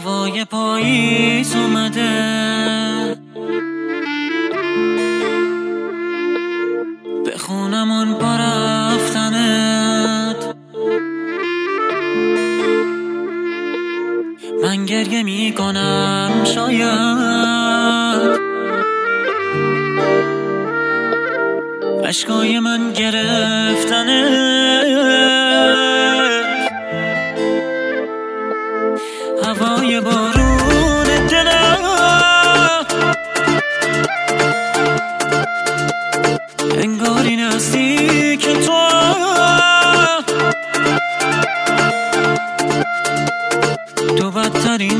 هوای پاییز اومده، به خونمون با رفتنت من گریه میکنم، شاید اشکای من گرفتنت. هوای بارون دلم انگاری نزدیک تو بدترین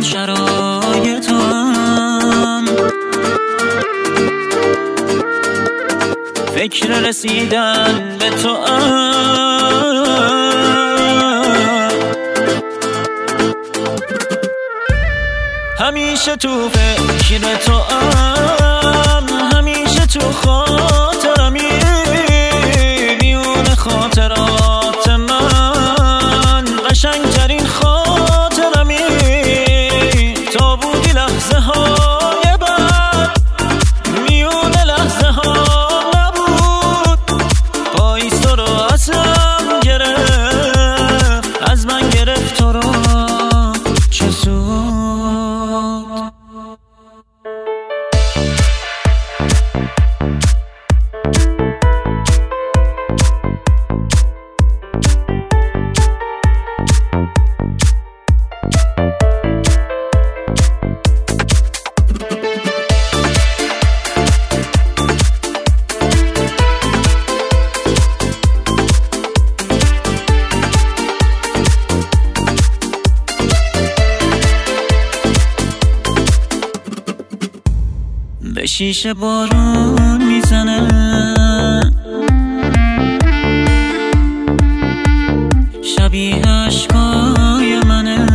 شرایطم، فکر رسیدن به تو همیشه تو فکر تو همیشه تو خاطرمی، میون خاطرات من قشنگترین خاطرمی. تا بودی لحظه های بعد میون لحظه ها نبود، پاییز تو رو ازم گرفت، از من گرفت تو رو، چه سود. به شیشه بارون میزنه، شبیه عشقای منه.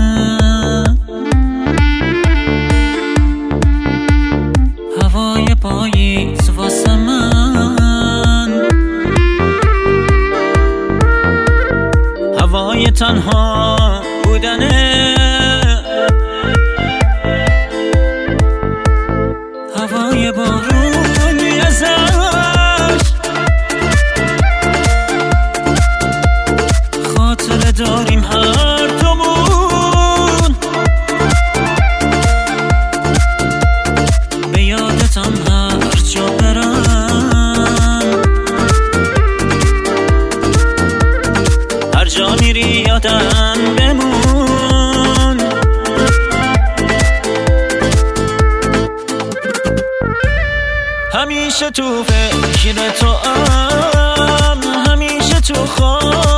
هوای پاییز واسه من هوای تنها بودنه، هوای بارون ازش خاطره داریم هر دومون، به یادتم هر جا برم، هر جا میری یادم بمون. همیشه تو فکر تو همیشه تو